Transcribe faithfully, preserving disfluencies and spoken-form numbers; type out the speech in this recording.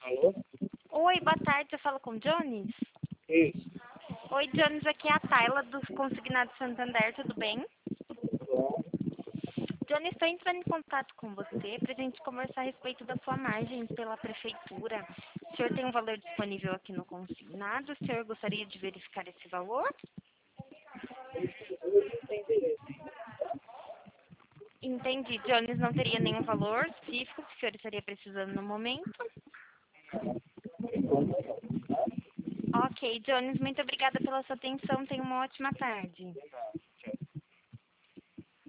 Alô? Oi, boa tarde, eu falo com o Jones? Isso. Oi, Jones, aqui é a Tayla do Consignado Santander, tudo bem? Bom, Jones, estou entrando em contato com você para a gente conversar a respeito da sua margem pela prefeitura. O senhor tem um valor disponível aqui no consignado, o senhor gostaria de verificar esse valor? Entendi, Jones, não teria nenhum valor específico que o senhor estaria precisando no momento? Ok, Jones, muito obrigada pela sua atenção, tenha uma ótima tarde.